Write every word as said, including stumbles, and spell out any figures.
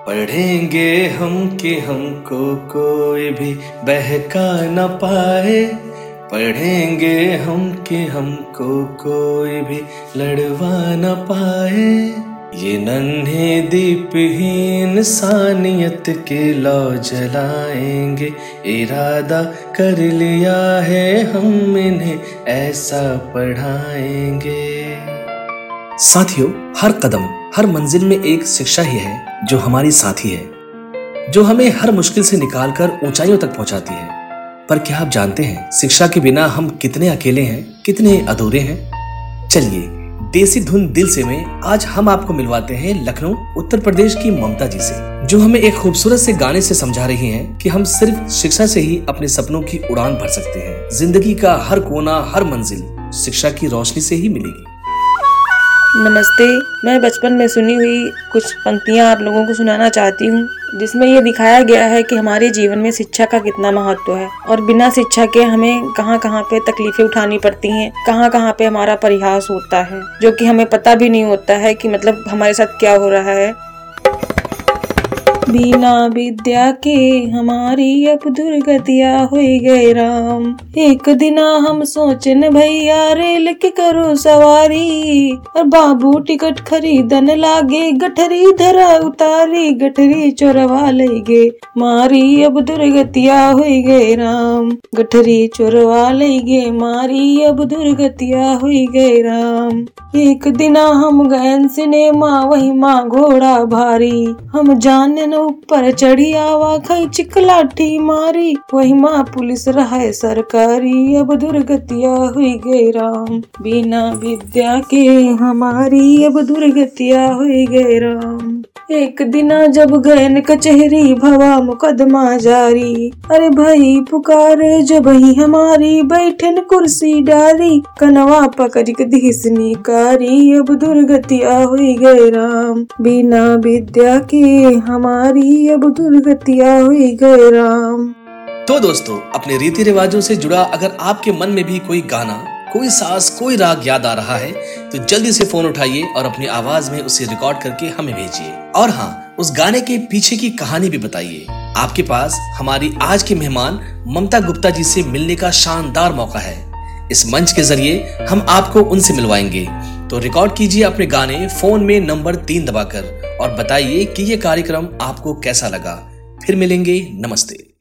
पढ़ेंगे हम कि हमको कोई भी बहका न पाए। पढ़ेंगे हम कि हमको कोई भी लड़वा न पाए। ये नन्हे दीपहीन इंसानियत के लौ जलाएंगे। इरादा कर लिया है हम इन्हें ऐसा पढ़ाएंगे। साथियों, हर कदम हर मंजिल में एक शिक्षा ही है जो हमारी साथी है, जो हमें हर मुश्किल से निकालकर ऊंचाइयों तक पहुंचाती है। पर क्या आप जानते हैं, शिक्षा के बिना हम कितने अकेले हैं, कितने अधूरे हैं। चलिए देसी धुन दिल से में आज हम आपको मिलवाते हैं लखनऊ उत्तर प्रदेश की ममता जी से, जो हमें एक खूबसूरत से गाने से समझा रही हैं कि हम सिर्फ शिक्षा से ही अपने सपनों की उड़ान भर सकते हैं। जिंदगी का हर कोना हर मंजिल शिक्षा की रोशनी से ही मिलेगी। नमस्ते। मैं बचपन में सुनी हुई कुछ पंक्तियां आप लोगों को सुनाना चाहती हूँ, जिसमें ये दिखाया गया है कि हमारे जीवन में शिक्षा का कितना महत्व है और बिना शिक्षा के हमें कहाँ कहाँ पे तकलीफें उठानी पड़ती हैं, कहाँ कहाँ पे हमारा परिहास होता है, जो कि हमें पता भी नहीं होता है कि मतलब हमारे साथ क्या हो रहा है। बिना विद्या के हमारी अब दुर्गतिया हुई गए राम। एक दिना हम सोचन भैया रेल के करो सवारी, और बाबू टिकट खरीदन लागे गठरी धरा उतारी, गठरी चोरवा ले गे मारी अब दुर्गतिया हुई गए राम। गठरी चोरवा ले गे मारी अब दुर्गतिया हुई गए राम। एक दिना हम गए सिनेमा वही माँ घोड़ा भारी, हम जानन ऊपर चढ़ी आवा खाई चिकलाठी मारी, वही माँ पुलिस रहे सरकारी अब दुर्गतिया हुई गए राम। बिना विद्या के हमारी अब दुर्गतिया हुई गए राम। एक दिना जब गए कचहरी भवा मुकदमा जारी, अरे भाई पुकार जब ही हमारी बैठन कुर्सी डारी, कनवा पकड़ के धीसनी कारी अब दुर्गतिया हुई गए राम। बिना विद्या के हमारी अब दुर्गतिया हुई गए राम। तो दोस्तों, अपने रीति रिवाजों से जुड़ा अगर आपके मन में भी कोई गाना, कोई साज, कोई राग याद आ रहा है तो जल्दी से फोन उठाइए और अपनी आवाज में उसे रिकॉर्ड करके हमें भेजिए। और हाँ, उस गाने के पीछे की कहानी भी बताइए। आपके पास हमारी आज की मेहमान ममता गुप्ता जी से मिलने का शानदार मौका है। इस मंच के जरिए हम आपको उनसे मिलवाएंगे। तो रिकॉर्ड कीजिए अपने गाने फोन में नंबर तीन दबाकर और बताइए कि ये कार्यक्रम आपको कैसा लगा। फिर मिलेंगे। नमस्ते।